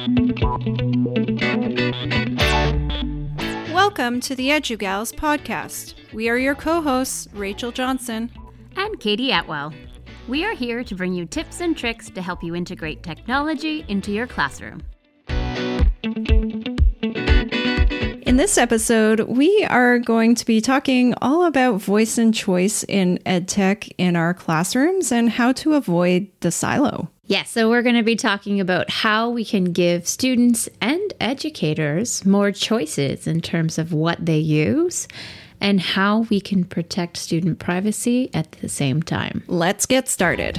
Welcome to the EduGals podcast. We are your co-hosts, Rachel Johnson and Katie Atwell. We are here to bring you tips and tricks to help you integrate technology into your classroom. In this episode, we are going to be talking all about voice and choice in EdTech in our classrooms and how to avoid the silo. Yes, so we're going to be talking about how we can give students and educators more choices in terms of what they use and how we can protect student privacy at the same time. Let's get started.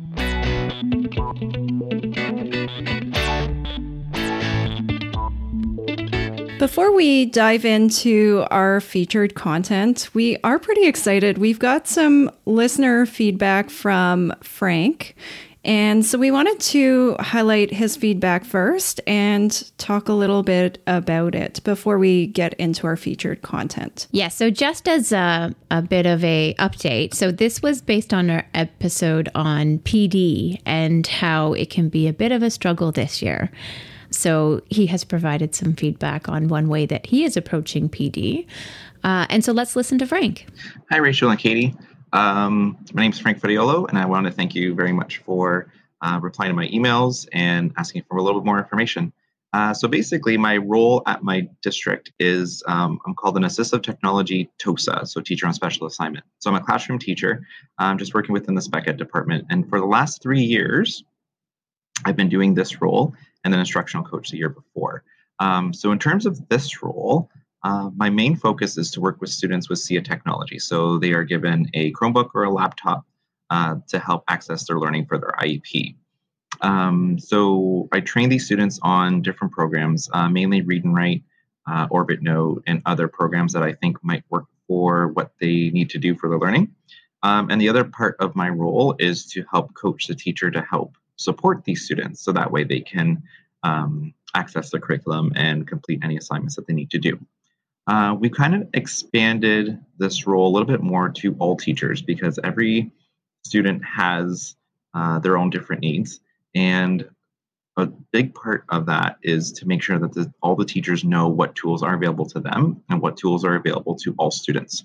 Before we dive into our featured content, we are pretty excited. We've got some listener feedback from Frank. And so we wanted to highlight his feedback first and talk a little bit about it before we get into our featured content. Yeah, so just as a bit of a update, so this was based on our episode on PD and how it can be a bit of a struggle this year. So he has provided some feedback on one way that he is approaching PD. And so let's listen to Frank. Hi, Rachel and Katie. My name is Frank Fodiolo, and I want to thank you very much for replying to my emails and asking for a little bit more information. So basically, my role at my district is I'm called an Assistive Technology TOSA, so Teacher on Special Assignment. So I'm a classroom teacher, just working within the Spec Ed department. And for the last 3 years, I've been doing this role and an instructional coach the year before. So in terms of this role, my main focus is to work with students with SIA technology. So they are given a Chromebook or a laptop to help access their learning for their IEP. So I train these students on different programs, mainly Read and Write, Orbit Note, and other programs that I think might work for what they need to do for their learning. And the other part of my role is to help coach the teacher to help support these students so that way they can access the curriculum and complete any assignments that they need to do. We've kind of expanded this role a little bit more to all teachers because every student has their own different needs. And a big part of that is to make sure that all the teachers know what tools are available to them and what tools are available to all students.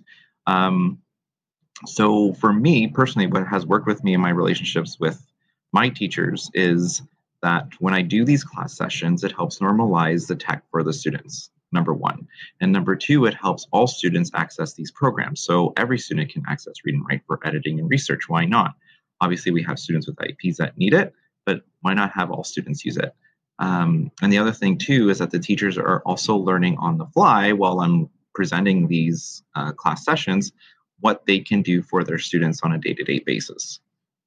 So for me personally, what has worked with me in my relationships with my teachers is that when I do these class sessions, it helps normalize the tech for the students, number one. And number two, it helps all students access these programs. So every student can access Read and Write for editing and research. Why not? Obviously, we have students with IEPs that need it, but why not have all students use it? And the other thing, too, is that the teachers are also learning on the fly while I'm presenting these class sessions, what they can do for their students on a day-to-day basis.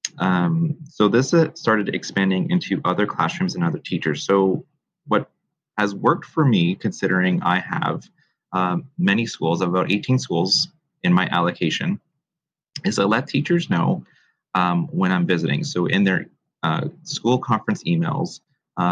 So this started expanding into other classrooms and other teachers. So what has worked for me, considering I have many schools, about 18 schools in my allocation, is I let teachers know when I'm visiting. So in their school conference emails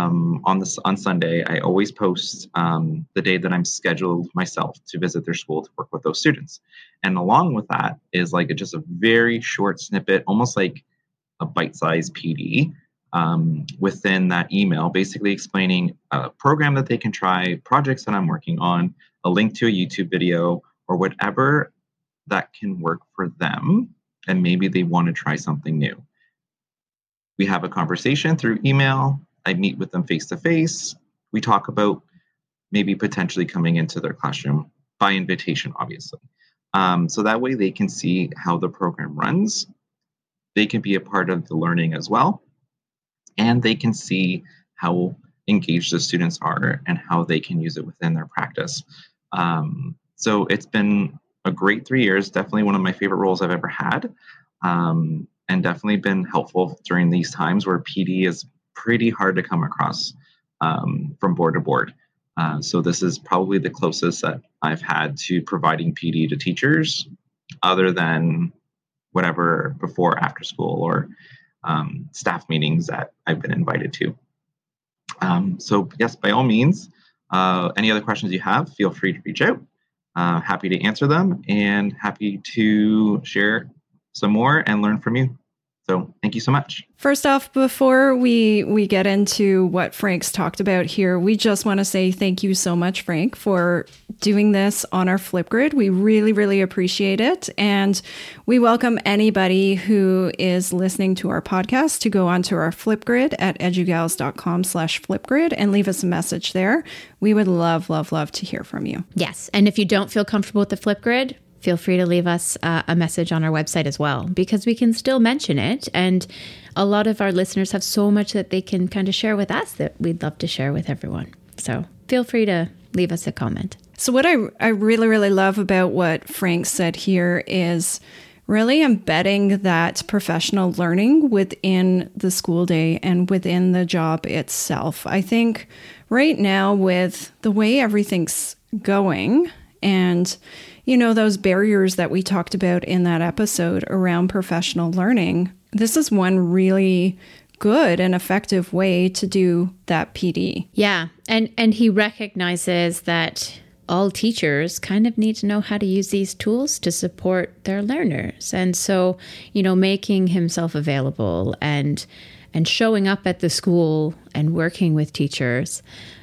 on Sunday, I always post the day that I'm scheduled myself to visit their school to work with those students. And along with that is like just a very short snippet, almost like a bite-sized PD within that email, basically explaining a program that they can try, projects that I'm working on, a link to a YouTube video, or whatever that can work for them, and maybe they want to try something new. We have a conversation through email. I meet with them face-to-face. We talk about maybe potentially coming into their classroom by invitation, obviously. So that way they can see how the program runs. They can be a part of the learning as well, and they can see how engaged the students are and how they can use it within their practice. So it's been a great 3 years, definitely one of my favorite roles I've ever had, and definitely been helpful during these times where PD is pretty hard to come across from board to board. So this is probably the closest that I've had to providing PD to teachers, other than whatever before after school or staff meetings that I've been invited to. So yes, by all means, any other questions you have, feel free to reach out. Happy to answer them and happy to share some more and learn from you. So thank you so much. First off, before we get into what Frank's talked about here, we just want to say thank you so much, Frank, for doing this on our Flipgrid. We really, really appreciate it. And we welcome anybody who is listening to our podcast to go onto our Flipgrid at edugals.com/Flipgrid and leave us a message there. We would love, love, love to hear from you. Yes. And if you don't feel comfortable with the Flipgrid, feel free to leave us a message on our website as well, because we can still mention it. And a lot of our listeners have so much that they can kind of share with us that we'd love to share with everyone. So feel free to leave us a comment. So what I really, really love about what Frank said here is really embedding that professional learning within the school day and within the job itself. I think right now with the way everything's going and those barriers that we talked about in that episode around professional learning, this is one really good and effective way to do that PD. Yeah. And he recognizes that all teachers kind of need to know how to use these tools to support their learners. And so, making himself available and showing up at the school and working with teachers,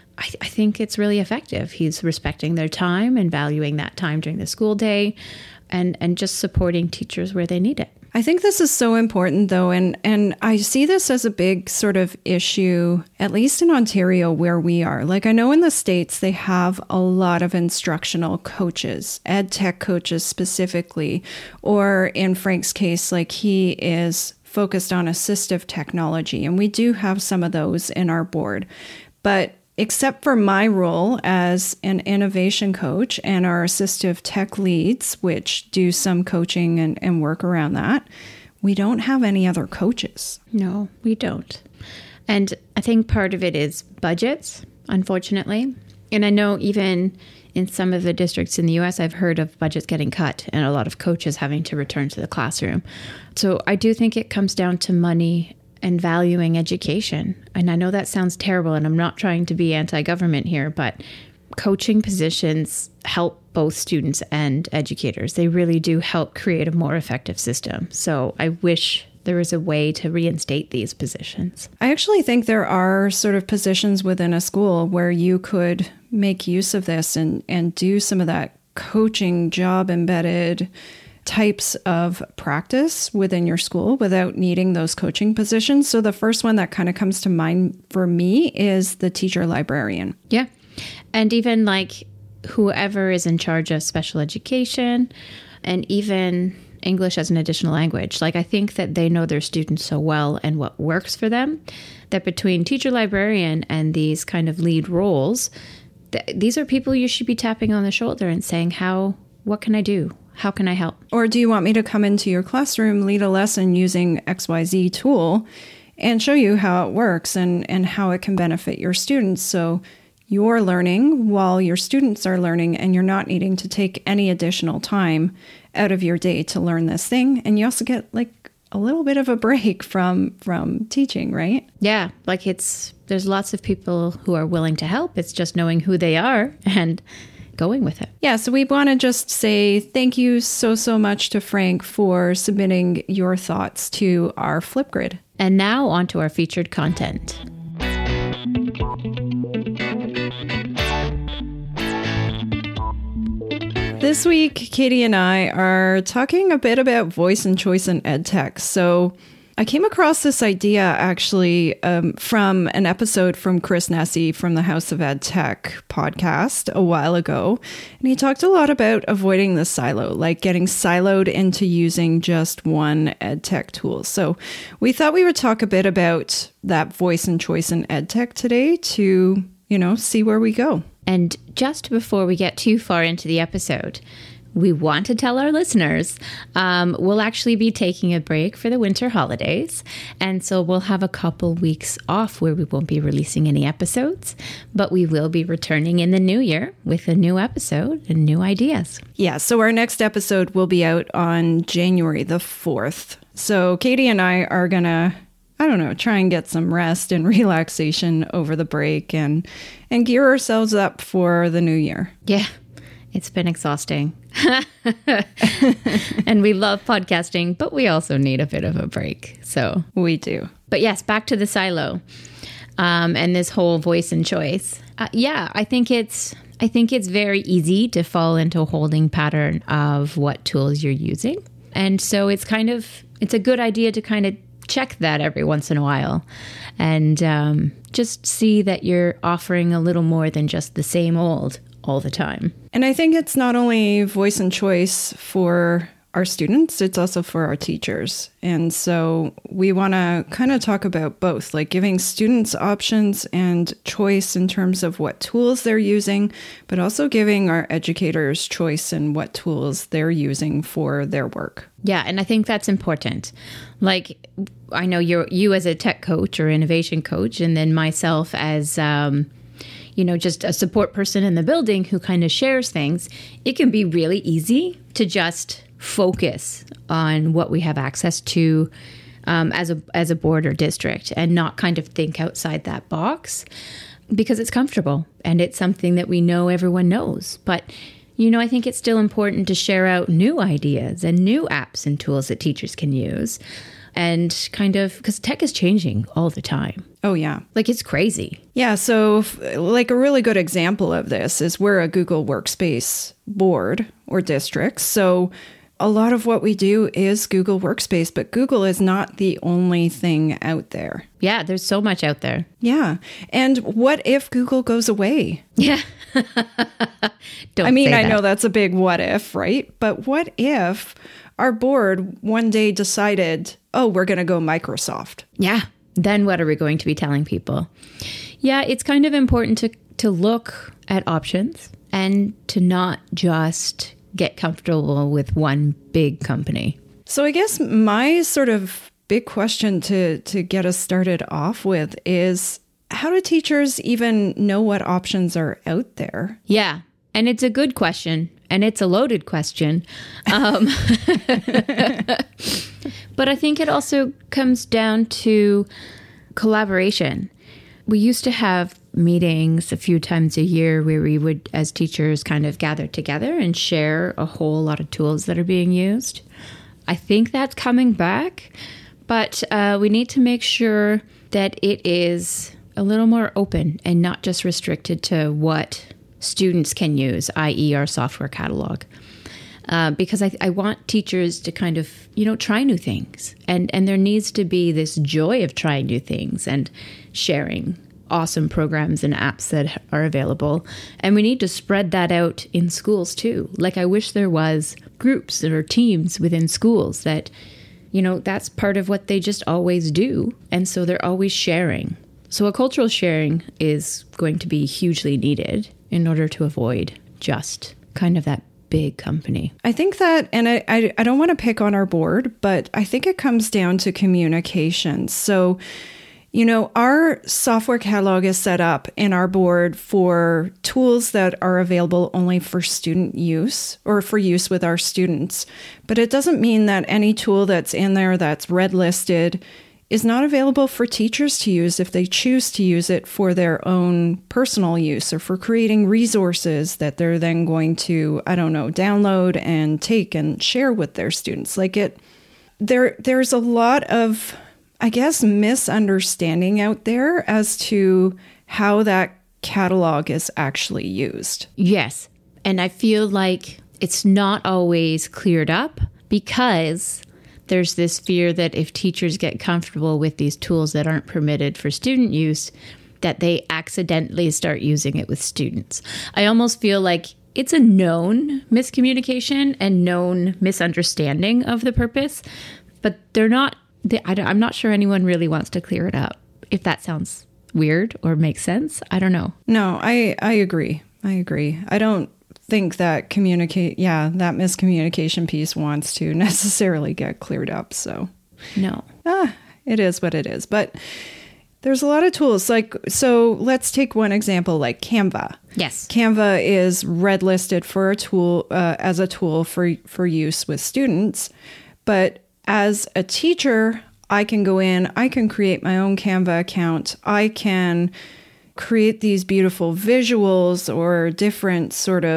I think it's really effective. He's respecting their time and valuing that time during the school day and just supporting teachers where they need it. I think this is so important, though, and I see this as a big sort of issue, at least in Ontario where we are. Like, I know in the States, they have a lot of instructional coaches, ed tech coaches specifically, or in Frank's case, like he is focused on assistive technology, and we do have some of those in our board. But except for my role as an innovation coach and our assistive tech leads, which do some coaching and work around that, we don't have any other coaches. No, we don't. And I think part of it is budgets, unfortunately. And I know even in some of the districts in the US, I've heard of budgets getting cut and a lot of coaches having to return to the classroom. So I do think it comes down to money and valuing education. And I know that sounds terrible, and I'm not trying to be anti-government here, but coaching positions help both students and educators. They really do help create a more effective system. So I wish there was a way to reinstate these positions. I actually think there are sort of positions within a school where you could make use of this and do some of that coaching job embedded types of practice within your school without needing those coaching positions. So the first one that kind of comes to mind for me is the teacher librarian. Yeah. And even like whoever is in charge of special education and even English as an additional language. Like, I think that they know their students so well and what works for them that between teacher librarian and these kind of lead roles, these are people you should be tapping on the shoulder and saying, what can I do? How can I help? Or do you want me to come into your classroom, lead a lesson using XYZ tool and show you how it works and how it can benefit your students? So you're learning while your students are learning, and you're not needing to take any additional time out of your day to learn this thing. And you also get like a little bit of a break from teaching, right? Yeah, like there's lots of people who are willing to help. It's just knowing who they are and going with it. Yeah, so we want to just say thank you so much to Frank for submitting your thoughts to our Flipgrid. And now on to our featured content. This week, Katie and I are talking a bit about voice and choice in EdTech. So I came across this idea actually from an episode from Chris Nesi from the House of EdTech podcast a while ago. And he talked a lot about avoiding the silo, like getting siloed into using just one EdTech tool. So we thought we would talk a bit about that voice and choice in EdTech today to, see where we go. And just before we get too far into the episode, we want to tell our listeners we'll actually be taking a break for the winter holidays. And so we'll have a couple weeks off where we won't be releasing any episodes, but we will be returning in the new year with a new episode and new ideas. Yeah, so our next episode will be out on January the 4th. So Katie and I are going to, try and get some rest and relaxation over the break and gear ourselves up for the new year. Yeah, it's been exhausting And we love podcasting, but we also need a bit of a break. So we do. But yes, back to the silo and this whole voice and choice. I think it's very easy to fall into a holding pattern of what tools you're using. And so it's a good idea to kind of check that every once in a while and just see that you're offering a little more than just the same old all the time. And I think it's not only voice and choice for our students, it's also for our teachers. And so we want to kind of talk about both, like giving students options and choice in terms of what tools they're using, but also giving our educators choice in what tools they're using for their work. Yeah, and I think that's important. Like, I know you as a tech coach or innovation coach, and then myself as just a support person in the building who kind of shares things. It can be really easy to just focus on what we have access to as a board or district and not kind of think outside that box because it's comfortable and it's something that we know everyone knows. But, I think it's still important to share out new ideas and new apps and tools that teachers can use. And kind of, because tech is changing all the time. Oh, yeah. Like, it's crazy. Yeah. So like a really good example of this is we're a Google Workspace board or district. So a lot of what we do is Google Workspace, but Google is not the only thing out there. Yeah, there's so much out there. Yeah. And what if Google goes away? Yeah. I know that's a big what if, right? But what if our board one day decided, oh, we're going to go Microsoft? Yeah. Then what are we going to be telling people? Yeah, it's kind of important to look at options and to not just get comfortable with one big company. So I guess my sort of big question to get us started off with is, how do teachers even know what options are out there? Yeah, and it's a good question, and it's a loaded question. But I think it also comes down to collaboration. We used to have meetings a few times a year where we would, as teachers, kind of gather together and share a whole lot of tools that are being used. I think that's coming back, but we need to make sure that it is a little more open and not just restricted to what students can use, i.e. our software catalog. Because I want teachers to kind of, try new things. And there needs to be this joy of trying new things and sharing awesome programs and apps that are available. And we need to spread that out in schools too. Like, I wish there was groups or teams within schools that, that's part of what they just always do. And so they're always sharing. So a cultural sharing is going to be hugely needed in order to avoid just kind of that big company. I think that, and I don't want to pick on our board, but I think it comes down to communication. So, our software catalog is set up in our board for tools that are available only for student use or for use with our students. But it doesn't mean that any tool that's in there that's red listed is not available for teachers to use if they choose to use it for their own personal use or for creating resources that they're then going to, download and take and share with their students. There's a lot of, I guess, misunderstanding out there as to how that catalog is actually used. Yes. And I feel like it's not always cleared up because there's this fear that if teachers get comfortable with these tools that aren't permitted for student use, that they accidentally start using it with students. I almost feel like it's a known miscommunication and known misunderstanding of the purpose, but I'm not sure anyone really wants to clear it up. If that sounds weird or makes sense, I don't know. No, I agree. I don't think that that miscommunication piece wants to necessarily get cleared up. So no, it is what it is. But there's a lot of tools. So let's take one example, like Canva. Yes, Canva is red listed for a tool as a tool for use with students. But as a teacher, I can go in. I can create my own Canva account. I can create these beautiful visuals or different sort of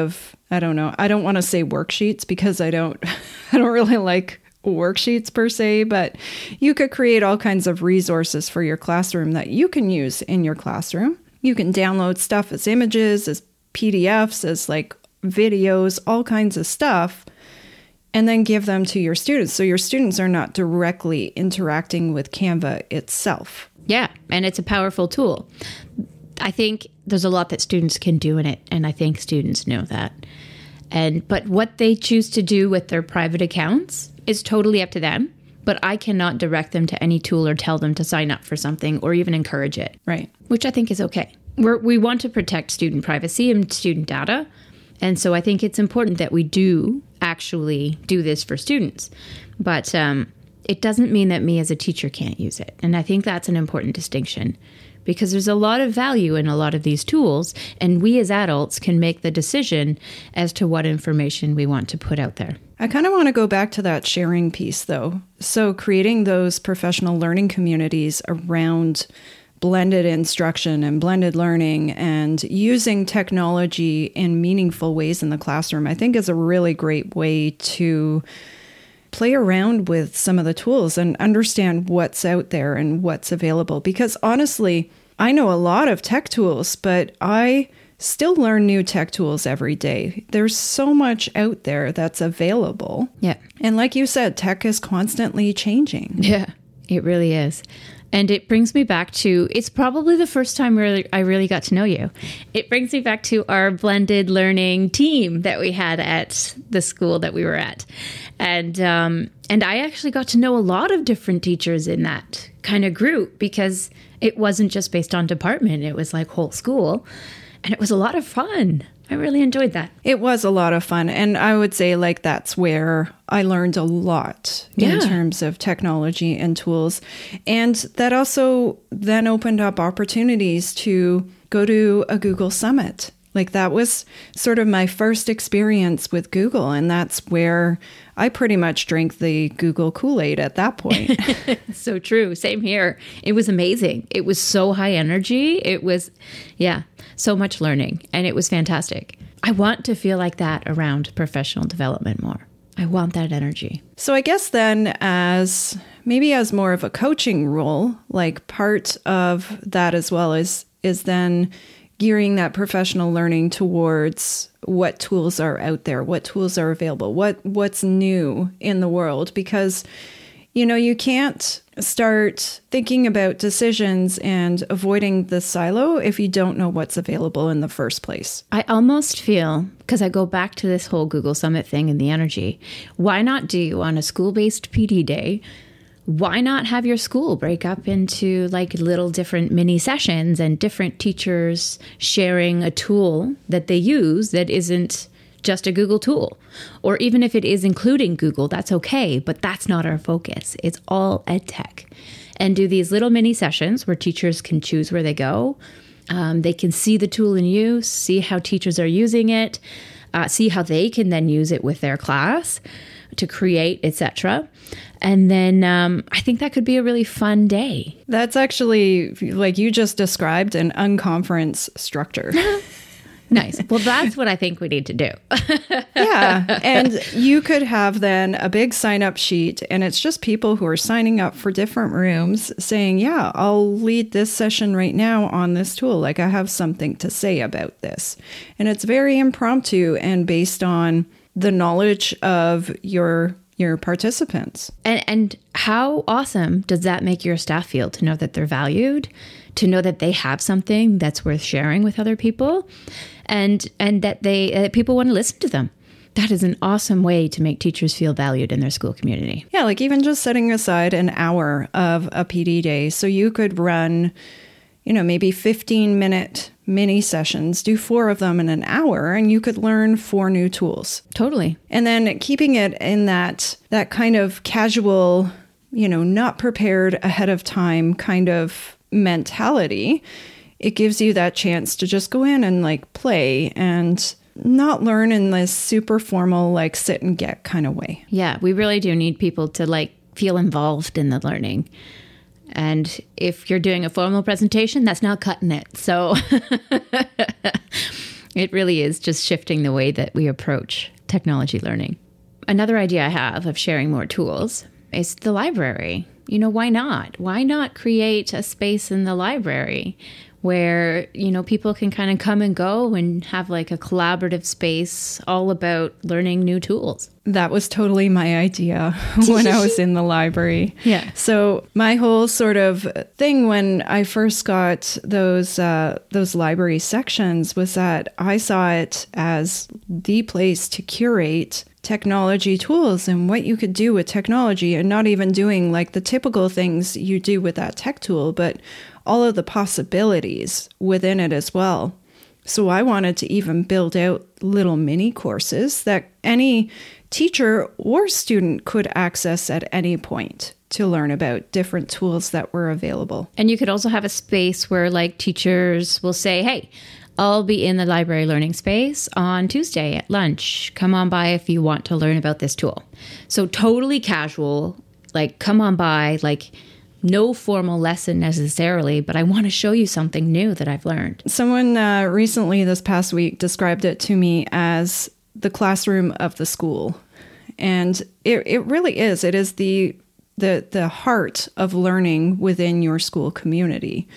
I don't know. I don't want to say worksheets because I don't really like worksheets per se, but you could create all kinds of resources for your classroom that you can use in your classroom. You can download stuff as images, as PDFs, as like videos, all kinds of stuff, and then give them to your students. So your students are not directly interacting with Canva itself. Yeah, and it's a powerful tool. I think there's a lot that students can do in it, and I think students know that. But what they choose to do with their private accounts is totally up to them, but I cannot direct them to any tool or tell them to sign up for something or even encourage it. Right. Which I think is okay. We want to protect student privacy and student data, and so I think it's important that we do actually do this for students. But it doesn't mean that me as a teacher can't use it, and I think that's an important distinction. Because there's a lot of value in a lot of these tools, and we as adults can make the decision as to what information we want to put out there. I kind of want to go back to that sharing piece, though. So creating those professional learning communities around blended instruction and blended learning and using technology in meaningful ways in the classroom, I think is a really great way to play around with some of the tools and understand what's out there and what's available. Because honestly, I know a lot of tech tools, but I still learn new tech tools every day. There's so much out there that's available. Yeah. And like you said, tech is constantly changing. Yeah, it really is. And it brings me back to, it's probably the first time I really got to know you. It brings me back to our blended learning team that we had at the school that we were at. And I actually got to know a lot of different teachers in that kind of group because it wasn't just based on department. It was like whole school. And it was a lot of fun. I really enjoyed that. It was a lot of fun. And I would say like that's where I learned a lot in terms of technology and tools. And that also then opened up opportunities to go to a Google Summit. Like that was sort of my first experience with Google. And that's where I pretty much drank the Google Kool-Aid at that point. So true. Same here. It was amazing. It was so high energy. It was, so much learning. And it was fantastic. I want to feel like that around professional development more. I want that energy. So I guess then as more of a coaching role, like part of that as well is then gearing that professional learning towards what tools are out there, what tools are available, what's new in the world. Because, you can't start thinking about decisions and avoiding the silo if you don't know what's available in the first place. I almost feel, because I go back to this whole Google Summit thing and the energy, why not do on a school-based PD day, why not have your school break up into like little different mini sessions and different teachers sharing a tool that they use that isn't just a Google tool? Or even if it is including Google, that's okay, but that's not our focus. It's all ed tech. And do these little mini sessions where teachers can choose where they go. They can see the tool in use, see how teachers are using it, see how they can then use it with their class to create, etc. And then I think that could be a really fun day. That's actually, like you just described, an unconference structure. Nice. Well, that's what I think we need to do. Yeah. And you could have then a big sign-up sheet, and it's just people who are signing up for different rooms saying, yeah, I'll lead this session right now on this tool. Like I have something to say about this. And it's very impromptu and based on the knowledge of your participants. And how awesome does that make your staff feel to know that they're valued, to know that they have something that's worth sharing with other people, and that people want to listen to them. That is an awesome way to make teachers feel valued in their school community. Yeah, like even just setting aside an hour of a PD day. So you could run, maybe 15-minute mini sessions, do 4 of them in an hour, and you could learn 4 new tools. Totally. And then keeping it in that kind of casual, not prepared ahead of time kind of mentality, it gives you that chance to just go in and like play and not learn in this super formal, like sit and get kind of way. Yeah, we really do need people to like feel involved in the learning. And if you're doing a formal presentation, that's not cutting it. So It really is just shifting the way that we approach technology learning. Another idea I have of sharing more tools is the library. You know, why not? Why not create a space in the library where, you know, people can kind of come and go and have like a collaborative space all about learning new tools? That was totally my idea when I was in the library. Yeah. So my whole sort of thing when I first got those library sections was that I saw it as the place to curate technology tools and what you could do with technology, and not even doing like the typical things you do with that tech tool, but all of the possibilities within it as well. So I wanted to even build out little mini courses that any teacher or student could access at any point to learn about different tools that were available. And you could also have a space where like teachers will say, hey, I'll be in the library learning space on Tuesday at lunch. Come on by if you want to learn about this tool. So totally casual, like come on by, like no formal lesson necessarily, but I want to show you something new that I've learned. Someone recently this past week described it to me as the classroom of the school. And it really is. It is the heart of learning within your school community.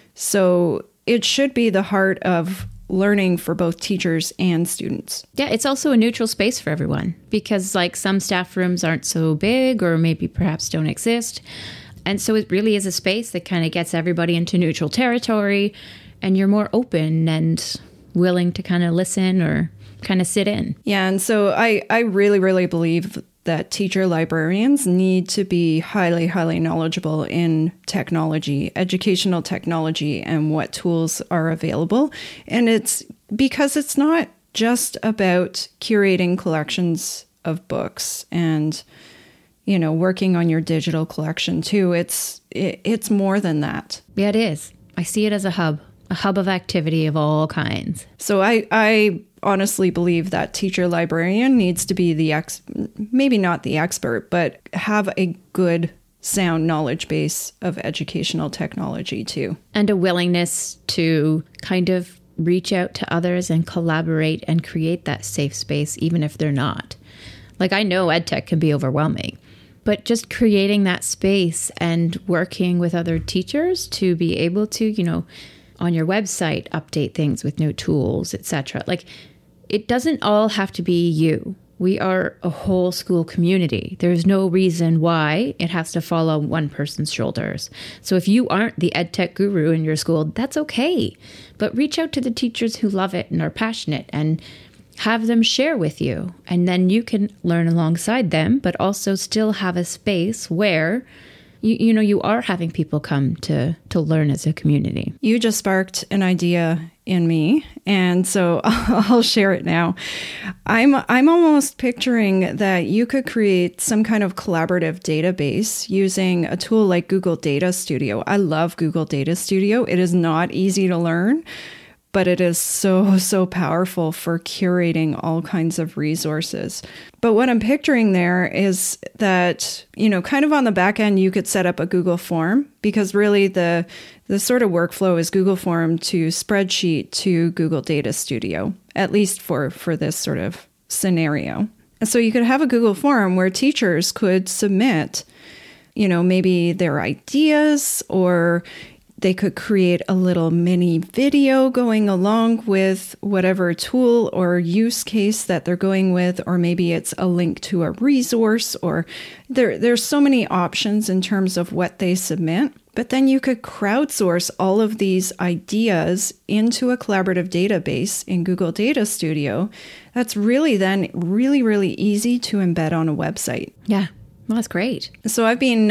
So it should be the heart of learning for both teachers and students. Yeah, it's also a neutral space for everyone because like some staff rooms aren't so big or maybe perhaps don't exist. And so it really is a space that kind of gets everybody into neutral territory, and you're more open and willing to kind of listen or kind of sit in. Yeah, and so I really, really believe that teacher librarians need to be highly, highly knowledgeable in technology, educational technology, and what tools are available. And it's because it's not just about curating collections of books and, you know, working on your digital collection too. It's more than that. Yeah, it is. I see it as a hub of activity of all kinds. So I honestly believe that teacher librarian needs to be maybe not the expert, but have a good sound knowledge base of educational technology too. And a willingness to kind of reach out to others and collaborate and create that safe space, even if they're not. Like I know EdTech can be overwhelming, but just creating that space and working with other teachers to be able to, you know, on your website, update things with new tools, etc. Like it doesn't all have to be you. We are a whole school community. There's no reason why it has to fall on one person's shoulders. So if you aren't the EdTech guru in your school, that's okay. But reach out to the teachers who love it and are passionate and have them share with you. And then you can learn alongside them, but also still have a space where you know, you are having people come to learn as a community. You just sparked an idea in me, and so I'll share it now. I'm almost picturing that you could create some kind of collaborative database using a tool like Google Data Studio. I love Google Data Studio. It is not easy to learn, but it is so, so powerful for curating all kinds of resources. But what I'm picturing there is that, you know, kind of on the back end, you could set up a Google form, because really the sort of workflow is Google form to spreadsheet to Google Data Studio, at least for this sort of scenario. And so you could have a Google form where teachers could submit, you know, maybe their ideas, or they could create a little mini video going along with whatever tool or use case that they're going with, or maybe it's a link to a resource, or there's so many options in terms of what they submit. But then you could crowdsource all of these ideas into a collaborative database in Google Data Studio. That's really then really easy to embed on a website. Yeah. Well, that's great. So I've been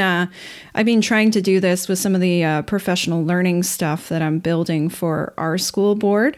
trying to do this with some of the professional learning stuff that I'm building for our school board.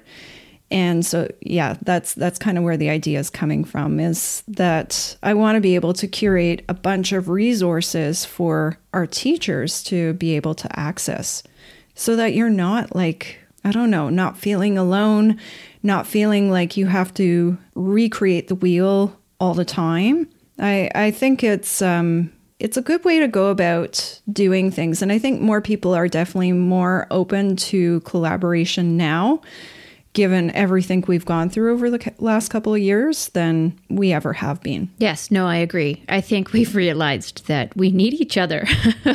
And so, yeah, that's kind of where the idea is coming from, is that I want to be able to curate a bunch of resources for our teachers to be able to access, so that you're not like, I don't know, not feeling alone, not feeling like you have to recreate the wheel all the time. I think it's a good way to go about doing things. And I think more people are definitely more open to collaboration now, given everything we've gone through over the last couple of years than we ever have been. Yes, no, I agree. I think we've realized that we need each other,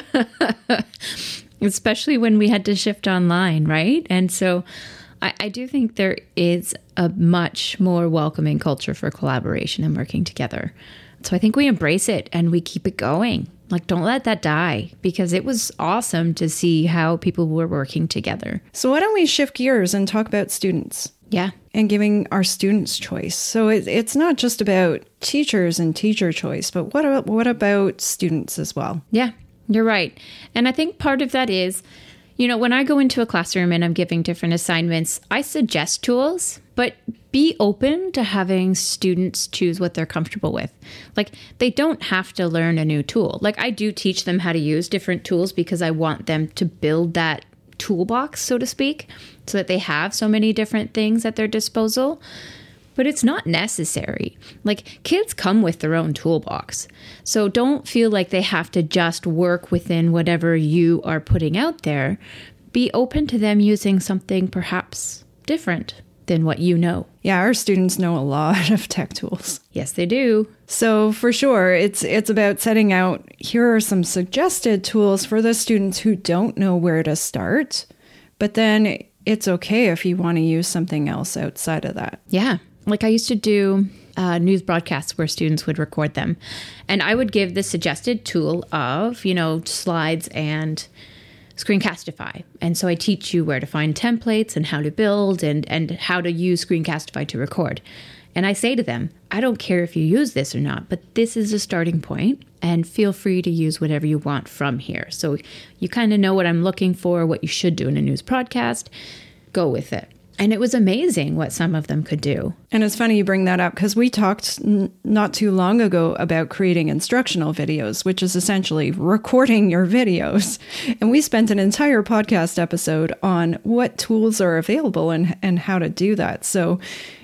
especially when we had to shift online, right? And so I do think there is a much more welcoming culture for collaboration and working together. So I think we embrace it and we keep it going. Like, don't let that die, because it was awesome to see how people were working together. So why don't we shift gears and talk about students? Yeah. And giving our students choice. So it's not just about teachers and teacher choice, but what about students as well? Yeah, you're right. And I think part of that is, when I go into a classroom and I'm giving different assignments, I suggest tools, but be open to having students choose what they're comfortable with. Like, they don't have to learn a new tool. Like, I do teach them how to use different tools because I want them to build that toolbox, so to speak, so that they have so many different things at their disposal. But it's not necessary. Like, kids come with their own toolbox. So don't feel like they have to just work within whatever you are putting out there. Be open to them using something perhaps different than what you know. Yeah, our students know a lot of tech tools. Yes, they do. So for sure, it's about setting out, here are some suggested tools for the students who don't know where to start. But then it's okay if you want to use something else outside of that. Yeah. Like, I used to do news broadcasts where students would record them. And I would give the suggested tool of, slides and Screencastify. And so I teach you where to find templates and how to build and how to use Screencastify to record. And I say to them, I don't care if you use this or not, but this is a starting point, and feel free to use whatever you want from here. So you kind of know what I'm looking for, what you should do in a news broadcast. Go with it. And it was amazing what some of them could do. And it's funny you bring that up, because we talked not too long ago about creating instructional videos, which is essentially recording your videos. And we spent an entire podcast episode on what tools are available and how to do that. So,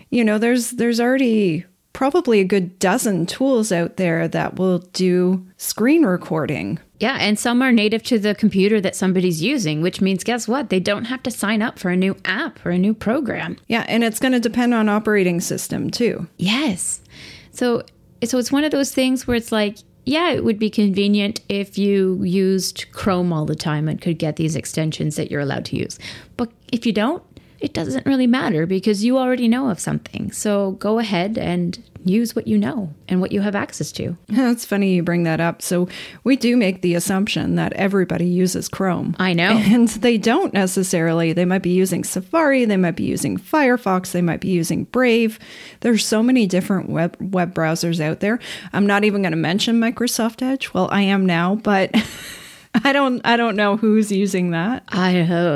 there's already probably a good dozen tools out there that will do screen recording. Yeah, and some are native to the computer that somebody's using, which means, guess what? They don't have to sign up for a new app or a new program. Yeah, and it's going to depend on operating system too. Yes. So it's one of those things where it's like, yeah, it would be convenient if you used Chrome all the time and could get these extensions that you're allowed to use. But if you don't, it doesn't really matter, because you already know of something. So go ahead and use what you know and what you have access to. It's funny you bring that up. So we do make the assumption that everybody uses Chrome. I know. And they don't necessarily. They might be using Safari. They might be using Firefox. They might be using Brave. There's so many different web browsers out there. I'm not even going to mention Microsoft Edge. Well, I am now, but I don't know who's using that. Poor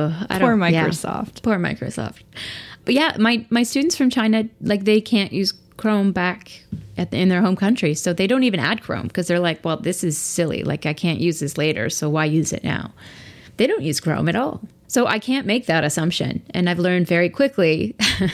Microsoft. Yeah. Poor Microsoft. But yeah, my students from China, like, they can't use Chrome back in their home country. So they don't even add Chrome, because they're like, well, this is silly. Like, I can't use this later, so why use it now? They don't use Chrome at all. So I can't make that assumption. And I've learned very quickly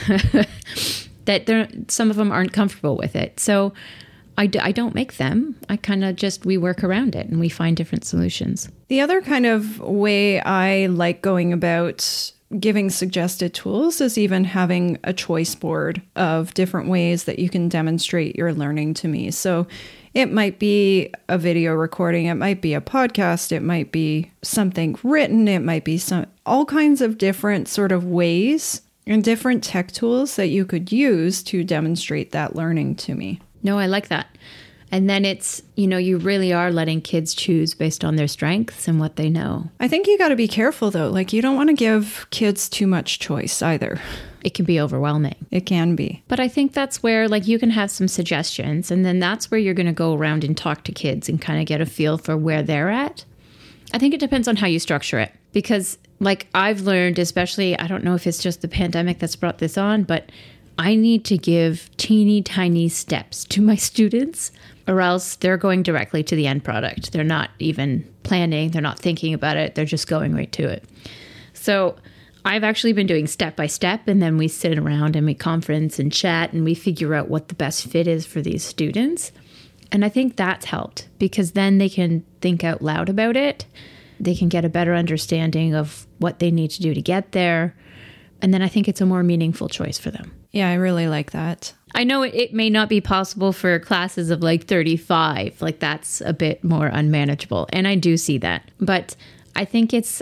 that some of them aren't comfortable with it. So I don't make them. I kind of we work around it and we find different solutions. The other kind of way I like going about giving suggested tools is even having a choice board of different ways that you can demonstrate your learning to me. So it might be a video recording, it might be a podcast, it might be something written, it might be all kinds of different sort of ways and different tech tools that you could use to demonstrate that learning to me. No, I like that. And then it's, you really are letting kids choose based on their strengths and what they know. I think you got to be careful, though. Like, you don't want to give kids too much choice either. It can be overwhelming. It can be. But I think that's where, like, you can have some suggestions, and then that's where you're going to go around and talk to kids and kind of get a feel for where they're at. I think it depends on how you structure it, because, like, I've learned, especially, I don't know if it's just the pandemic that's brought this on, but I need to give teeny tiny steps to my students, or else they're going directly to the end product. They're not even planning. They're not thinking about it. They're just going right to it. So I've actually been doing step by step, and then we sit around and we conference and chat and we figure out what the best fit is for these students. And I think that's helped, because then they can think out loud about it. They can get a better understanding of what they need to do to get there. And then I think it's a more meaningful choice for them. Yeah, I really like that. I know it may not be possible for classes of like 35. Like that's a bit more unmanageable. And I do see that. But I think it's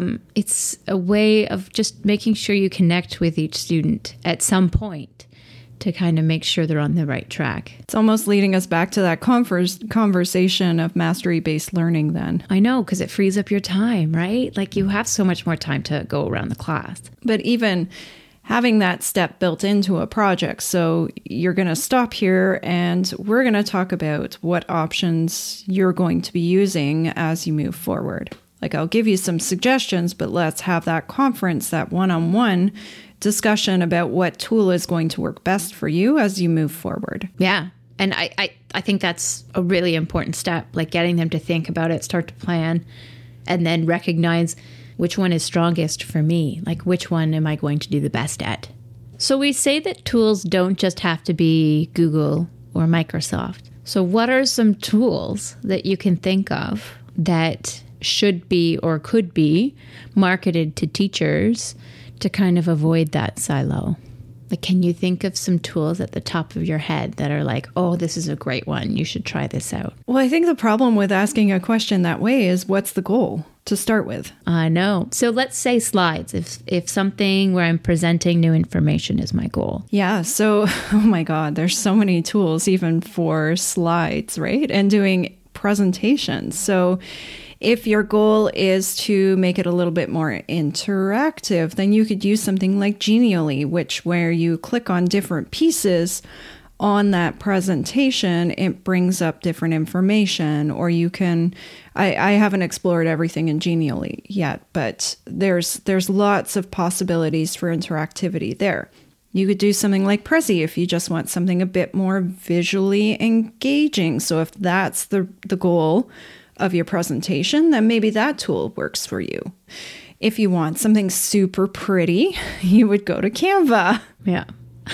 a way of just making sure you connect with each student at some point to kind of make sure they're on the right track. It's almost leading us back to that conversation of mastery-based learning then. I know, because it frees up your time, right? Like you have so much more time to go around the class. But even having that step built into a project. So you're going to stop here and we're going to talk about what options you're going to be using as you move forward. Like I'll give you some suggestions, but let's have that conference, that one-on-one discussion about what tool is going to work best for you as you move forward. Yeah. And I think that's a really important step, like getting them to think about it, start to plan, and then recognize which one is strongest for me. Like which one am I going to do the best at? So we say that tools don't just have to be Google or Microsoft. So what are some tools that you can think of that should be or could be marketed to teachers to kind of avoid that silo? Like, can you think of some tools at the top of your head that are like, oh, this is a great one, you should try this out? Well, I think the problem with asking a question that way is what's the goal to start with? I know. So let's say slides, if something where I'm presenting new information is my goal. Yeah. So, oh my God, there's so many tools even for slides, right? And doing presentations. So if your goal is to make it a little bit more interactive, then you could use something like Genially, where you click on different pieces on that presentation, it brings up different information. Or you can, I haven't explored everything in Genially yet, but there's lots of possibilities for interactivity there. You could do something like Prezi if you just want something a bit more visually engaging. So if that's the goal of your presentation, then maybe that tool works for you. If you want something super pretty, you would go to Canva. Yeah.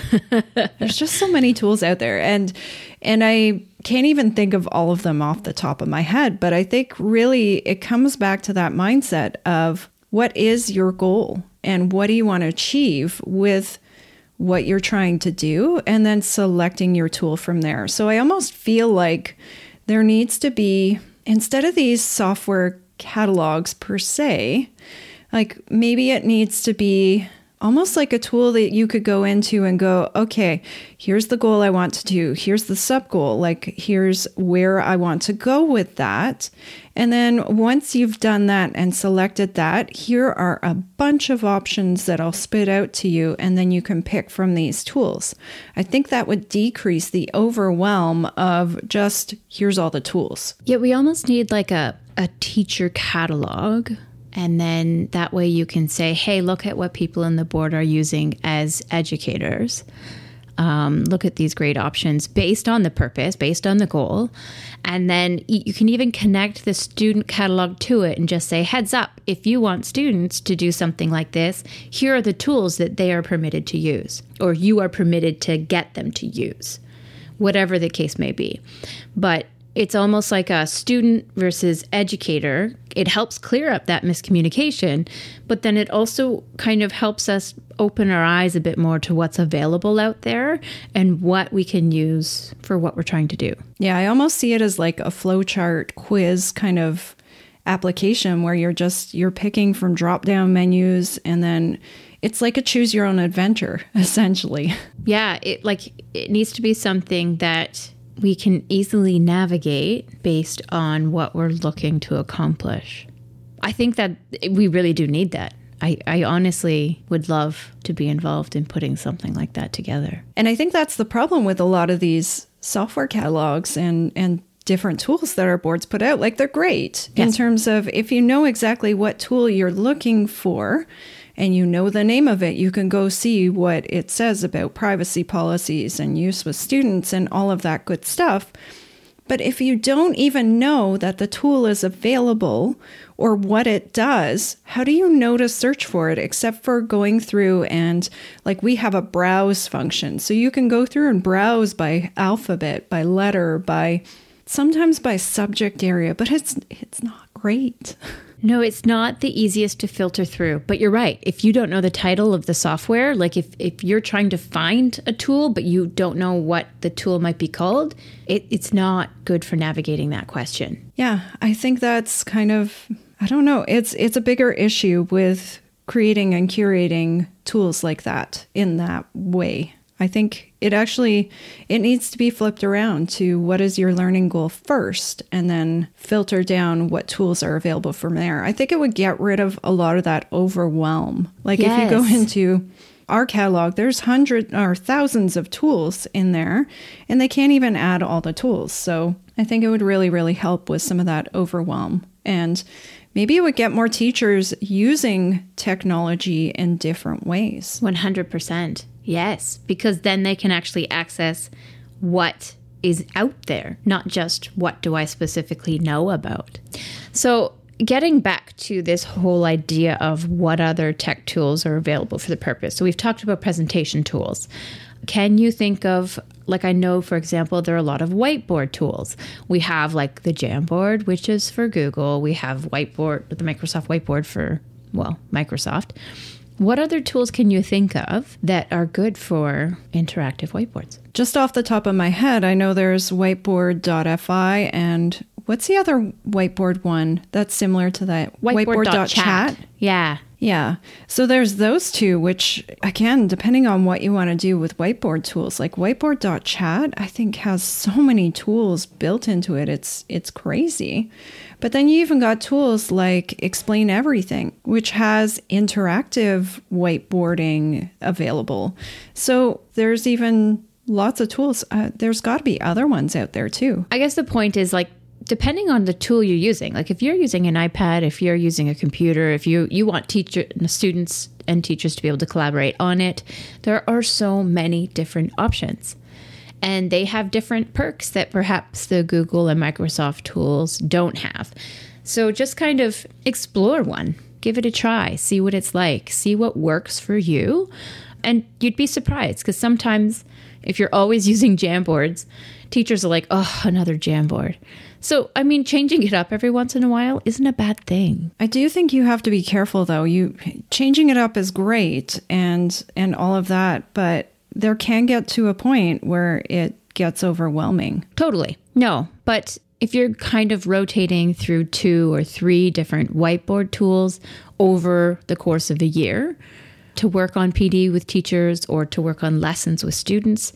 There's just so many tools out there. And I can't even think of all of them off the top of my head. But I think really it comes back to that mindset of what is your goal and what do you want to achieve with what you're trying to do, and then selecting your tool from there. So I almost feel like there needs to be, instead of these software catalogs per se, like maybe it needs to be almost like a tool that you could go into and go, okay, here's the goal I want to do. Here's the sub goal. Like, here's where I want to go with that. And then once you've done that and selected that, here are a bunch of options that I'll spit out to you. And then you can pick from these tools. I think that would decrease the overwhelm of just, here's all the tools. Yeah, we almost need like a teacher catalog. And then that way you can say, hey, look at what people in the board are using as educators. Look at these great options based on the purpose, based on the goal. And then you can even connect the student catalog to it and just say, heads up, if you want students to do something like this, here are the tools that they are permitted to use, or you are permitted to get them to use, whatever the case may be. But it's almost like a student versus educator. It helps clear up that miscommunication, but then it also kind of helps us open our eyes a bit more to what's available out there and what we can use for what we're trying to do. Yeah, I almost see it as like a flowchart quiz kind of application where you're picking from drop-down menus, and then it's like a choose your own adventure, essentially. Yeah, it needs to be something that we can easily navigate based on what we're looking to accomplish. I think that we really do need that. I honestly would love to be involved in putting something like that together. And I think that's the problem with a lot of these software catalogs and different tools that our boards put out. Like, they're great in terms of if you know exactly what tool you're looking for, and you know the name of it, you can go see what it says about privacy policies and use with students and all of that good stuff. But if you don't even know that the tool is available or what it does, how do you know to search for it except for going through and, like, we have a browse function. So you can go through and browse by alphabet, by letter, sometimes by subject area, but it's not great. No, it's not the easiest to filter through, but you're right. If you don't know the title of the software, like if you're trying to find a tool, but you don't know what the tool might be called, it's not good for navigating that question. Yeah, I think that's kind of, I don't know, it's a bigger issue with creating and curating tools like that in that way. I think it needs to be flipped around to what is your learning goal first, and then filter down what tools are available from there. I think it would get rid of a lot of that overwhelm. Like if you go into our catalog, there's hundreds or thousands of tools in there, and they can't even add all the tools. So I think it would really, really help with some of that overwhelm. And maybe it would get more teachers using technology in different ways. 100%. Yes, because then they can actually access what is out there, not just what do I specifically know about. So getting back to this whole idea of what other tech tools are available for the purpose. So we've talked about presentation tools. Can you think of, like, I know, for example, there are a lot of whiteboard tools. We have like the Jamboard, which is for Google. We have the Microsoft Whiteboard for, Microsoft. What other tools can you think of that are good for interactive whiteboards? Just off the top of my head, I know there's whiteboard.fi, and what's the other whiteboard one that's similar to that? Whiteboard.chat. Yeah. Yeah. So there's those two, which, again, depending on what you want to do with whiteboard tools, like whiteboard.chat, I think has so many tools built into it. It's crazy. But then you even got tools like Explain Everything, which has interactive whiteboarding available. So there's even lots of tools. There's got to be other ones out there too. I guess the point is, like, depending on the tool you're using, like if you're using an iPad, if you're using a computer, if you want students and teachers to be able to collaborate on it, there are so many different options. And they have different perks that perhaps the Google and Microsoft tools don't have. So just kind of explore one, give it a try, see what it's like, see what works for you. And you'd be surprised, because sometimes if you're always using Jamboards, teachers are like, oh, another Jamboard. So, I mean, changing it up every once in a while isn't a bad thing. I do think you have to be careful, though. Changing it up is great and all of that, but there can get to a point where it gets overwhelming. Totally. No, but if you're kind of rotating through 2 or 3 different whiteboard tools over the course of a year to work on PD with teachers or to work on lessons with students,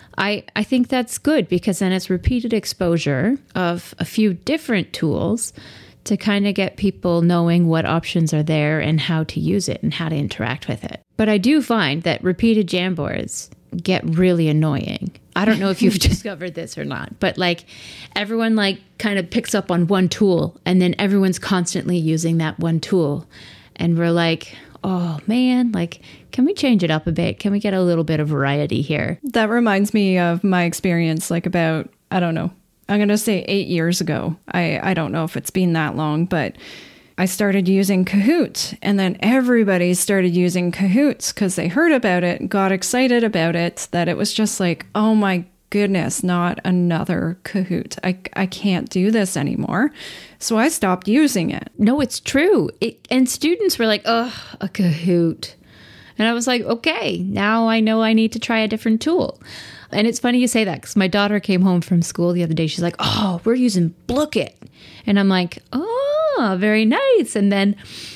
I think that's good, because then it's repeated exposure of a few different tools to kind of get people knowing what options are there and how to use it and how to interact with it. But I do find that repeated Jamboards get really annoying. I don't know if you've discovered this or not, but like everyone like kind of picks up on one tool and then everyone's constantly using that one tool. And we're like, oh man, like, can we change it up a bit? Can we get a little bit of variety here? That reminds me of my experience, like about, I don't know, I'm going to say 8 years ago. I don't know if it's been that long, but I started using Kahoot, and then everybody started using Kahoots because they heard about it, got excited about it, that it was just like, oh my goodness, not another Kahoot. I can't do this anymore. So I stopped using it. No, it's true. And students were like, oh, a Kahoot. And I was like, okay, now I know I need to try a different tool. And it's funny you say that, because my daughter came home from school the other day. She's like, oh, we're using Blooket. And I'm like, oh, very nice. And then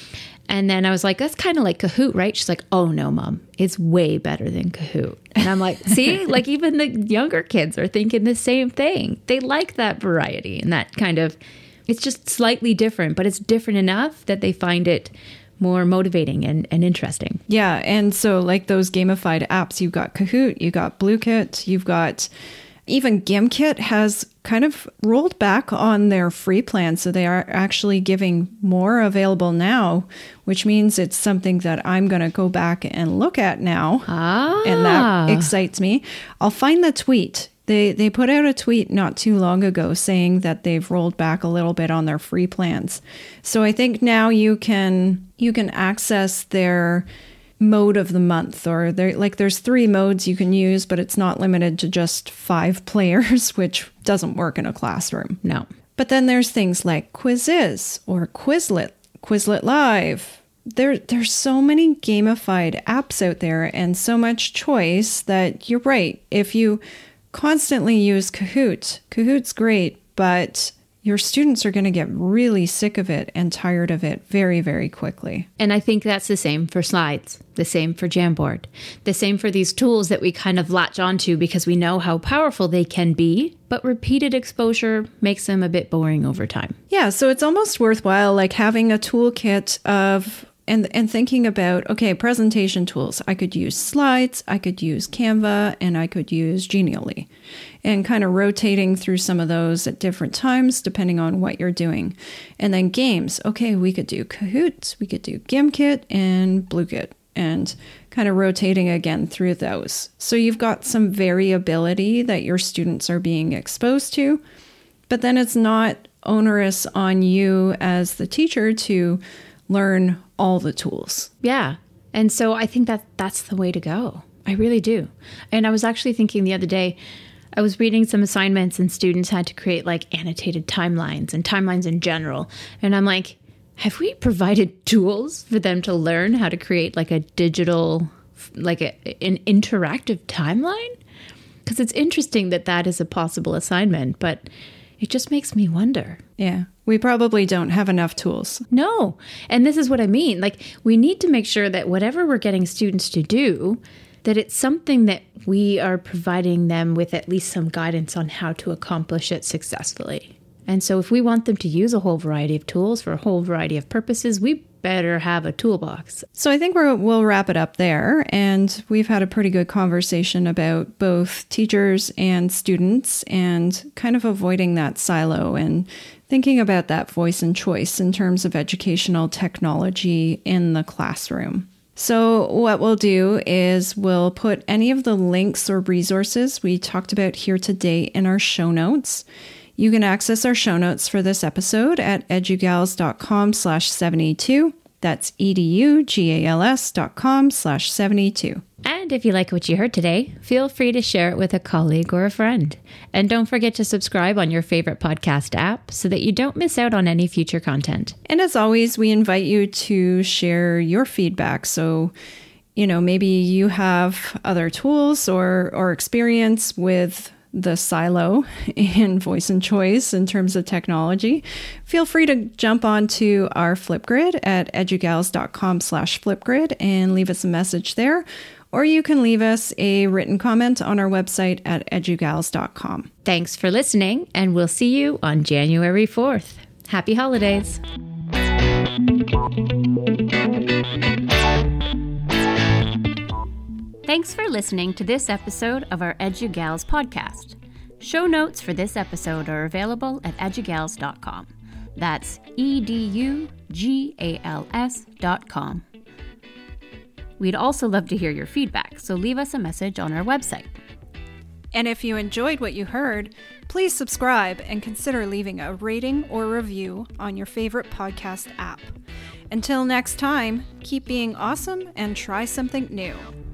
I was like, that's kind of like Kahoot, right? She's like, oh no, Mom, it's way better than Kahoot. And I'm like, see, like even the younger kids are thinking the same thing. They like that variety and that kind of, it's just slightly different, but it's different enough that they find it more motivating and interesting. Yeah. And so like those gamified apps, you've got Kahoot, you've got Blooket, you've got even Gimkit has kind of rolled back on their free plan. So they are actually giving more available now, which means it's something that I'm going to go back and look at now. And that excites me. I'll find the tweet. They put out a tweet not too long ago saying that they've rolled back a little bit on their free plans. So I think now you can access their mode of the month, or there's 3 modes you can use, but it's not limited to just 5 players, which doesn't work in a classroom. No. But then there's things like Quizzes or Quizlet. Quizlet Live. There's so many gamified apps out there and so much choice that you're right. If you constantly use Kahoot's great, but your students are going to get really sick of it and tired of it very, very quickly. And I think that's the same for slides, the same for Jamboard, the same for these tools that we kind of latch onto because we know how powerful they can be, but repeated exposure makes them a bit boring over time. Yeah, so it's almost worthwhile like having a toolkit of and thinking about, okay, presentation tools. I could use Slides, I could use Canva, and I could use Genially. And kind of rotating through some of those at different times, depending on what you're doing. And then games. Okay, we could do Kahoot, we could do Gimkit and Bluekit, and kind of rotating again through those. So you've got some variability that your students are being exposed to, but then it's not onerous on you as the teacher to learn all the tools. Yeah. And so I think that's the way to go. I really do. And I was actually thinking the other day, I was reading some assignments and students had to create like annotated timelines and timelines in general. And I'm like, have we provided tools for them to learn how to create like a digital, like an interactive timeline? Because it's interesting that is a possible assignment, but it just makes me wonder. Yeah, we probably don't have enough tools. No. And this is what I mean. Like, we need to make sure that whatever we're getting students to do, that it's something that we are providing them with at least some guidance on how to accomplish it successfully. And so if we want them to use a whole variety of tools for a whole variety of purposes, we better have a toolbox. So I think we'll wrap it up there. And we've had a pretty good conversation about both teachers and students and kind of avoiding that silo and thinking about that voice and choice in terms of educational technology in the classroom. So what we'll do is we'll put any of the links or resources we talked about here today in our show notes. You can access our show notes for this episode at edugals.com/72. That's edugals.com/72. And if you like what you heard today, feel free to share it with a colleague or a friend. And don't forget to subscribe on your favorite podcast app so that you don't miss out on any future content. And as always, we invite you to share your feedback. So, maybe you have other tools or experience with the silo in voice and choice in terms of technology. Feel free to jump onto our Flipgrid at edugals.com/Flipgrid and leave us a message there. Or you can leave us a written comment on our website at edugals.com. Thanks for listening, and we'll see you on January 4th. Happy holidays. Thanks for listening to this episode of our EduGals podcast. Show notes for this episode are available at edugals.com. That's edugals.com. We'd also love to hear your feedback, so leave us a message on our website. And if you enjoyed what you heard, please subscribe and consider leaving a rating or review on your favorite podcast app. Until next time, keep being awesome and try something new.